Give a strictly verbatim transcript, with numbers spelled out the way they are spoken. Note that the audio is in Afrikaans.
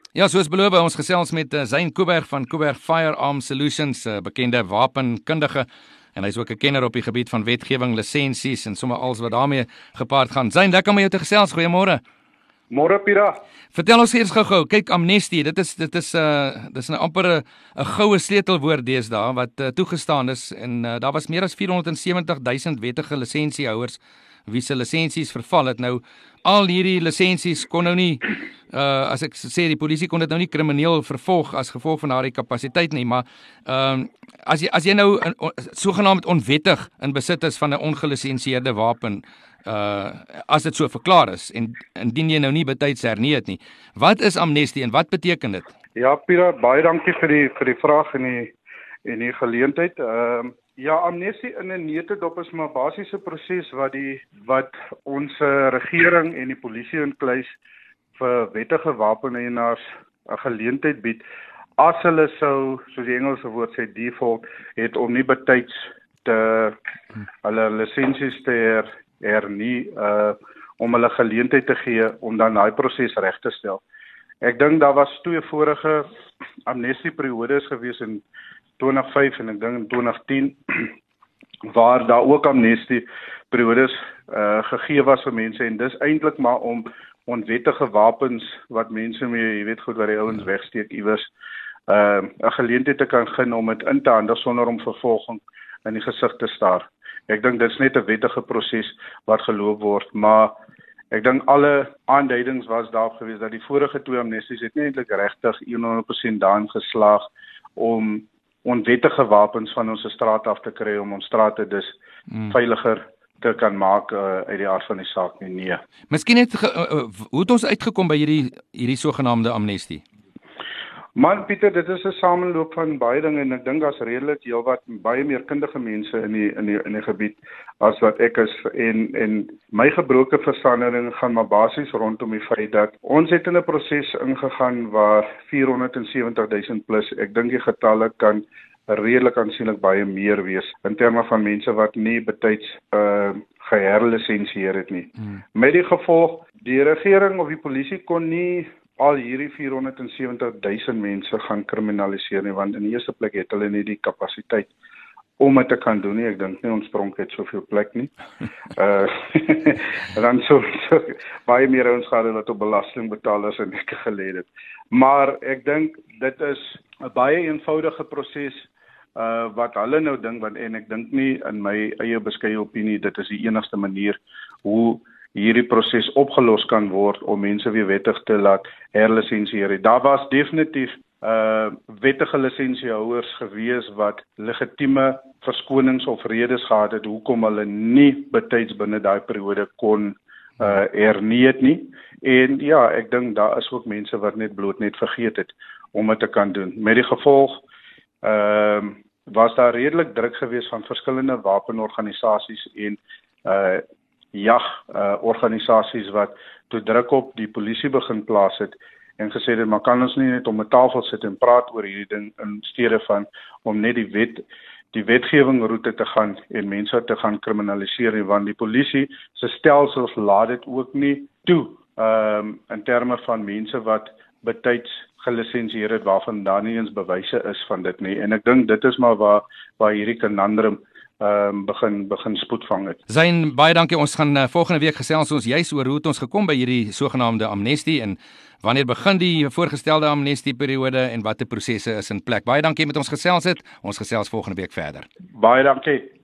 Ja, soos beloof, ons gesels met uh, Zain Kuberg van Kuberg Firearm Solutions, 'n uh, bekende wapenkundige, en hy's ook 'n kenner op die gebied van wetgewing, lisensies en sommer alles wat daarmee gepaard gaan. Zain, lekker om jou te gesels. Goeiemôre. Môre Pira. Vertel ons eers gou-gou, kyk, amnestie, dit is dit is 'n uh, dis 'n amper 'n 'n goue sleutelwoord deesdae wat uh, toegestaan is, en uh, daar was meer as vierhonderdsewentig duisend wettige lisensiehouers wie se lisensies verval het. Nou, al hierdie lisensies kon nou nie, uh, as ek sê, die polisie kon dit nou nie krimineel vervolg as gevolg van daardie kapasiteit nie, maar ehm uh, as jy as jy nou in, on, sogenaamd onwettig in besit is van 'n ongelisensieerde wapen, uh as dit so verklaar is, en indien jy nou nie betyds hernie het nie, wat is amnestie en wat beteken dit? Ja, Pira, baie dankie vir die vir die vraag en die en die geleentheid. Ehm uh, Ja, amnestie in 'n neutedop is maar 'n basiese proses wat die wat ons regering en die polisie inkluis vir wettige wapeneienaars 'n geleentheid bied as hulle sou, soos die Engelse woord sê, default het om nie betyds te hulle lisensies te her, hernie uh om hulle geleentheid te gee om dan daai proses reg te stel. Ek dink daar was twee vorige amnestieperiodes gewees in twintig nuus vyf en ek dink in twintig tien waar daar ook amnestie periodes uh, gegee was vir mense, en dis eintlik maar om onwettige wapens wat mense mee, jy weet goed, wat die ouens wegsteek iewers, uh, 'n geleentheid te kan gee om dit in te handel sonder om vervolging in die gesig te staar. Ek dink dit is net 'n wettige proses wat geloop word, maar ek dink alle aanduidings was daar gewees dat die vorige twee amnesties het nie eintlik regtig honderd persent daarin geslaag om onwettige wapens van ons straat af te kry, om ons strate dus mm. veiliger te kan maak uh, uit die aard van die saak nie. Nee. Miskien het ge, uh, hoe het ons uitgekom by hierdie hierdie sogenaamde amnestie? Man Pieter, dit is 'n sameloop van baie dinge, en ek dink daar's redelik heelwat baie meer kundige mense in die in die in die gebied as wat ek is, en en my gebroke verstandhouding gaan maar basies rondom die feit dat ons het in 'n proses ingegaan waar vierhonderdsewentig duisend plus, ek dink die getalle kan redelik aansienlik baie meer wees in terme van mense wat nie betyds uh geherlisensieer het nie. Hmm. Met die gevolg, die regering of die polisie kon nie al hierdie vierhonderdsewentig duisend mense gaan kriminaliseer nie, want in die eerste plek het hulle nie die kapasiteit om dit te kan doen nie. Ek dink nie ons tronk het soveel plek nie. uh, dan so, so baie meer ons gaan wat op belastingbetalers en ek gelê het. Maar ek dink dit is 'n baie eenvoudige proses uh, wat hulle nou dink, want en ek dink nie in my eie beskeie opinie dit is die enigste manier hoe hierdie proses opgelos kan word om mense weer wettig te laat herlisensieer. Daar was definitief uh wettige lisensiehouers gewees wat legitieme verskonings of redes gehad het hoekom hulle nie betyds binne daai periode kon uh hernie het nie. En ja, ek dink daar is ook mense wat net bloot net vergeet het om dit te kan doen. Met die gevolg ehm uh, was daar redelik druk gewees van verskillende wapenorganisasies en uh jag uh, organisasies wat toe druk op die polisie begin plaas het en gesê het, maar kan ons nie net om 'n tafel sit en praat oor hierdie ding in steede van om net die wet die wetgewing roete te gaan en mense te gaan kriminaliseer nie, want die polisie se stelsels laat dit ook nie toe um, in terme van mense wat betyds gelisensieer het waarvan daar nie eens bewyse is van dit nie, en ek dink dit is maar waar waar hierdie conundrum Um, begin begin spoedvang het. Zain, baie dankie. Ons gaan uh, volgende week gesels ons juis oor hoe het ons gekom by hierdie sogenaamde amnestie en wanneer begin die voorgestelde amnestieperiode en watter prosesse is in plek. Baie dankie met ons gesels het. Ons gesels volgende week verder. Baie dankie.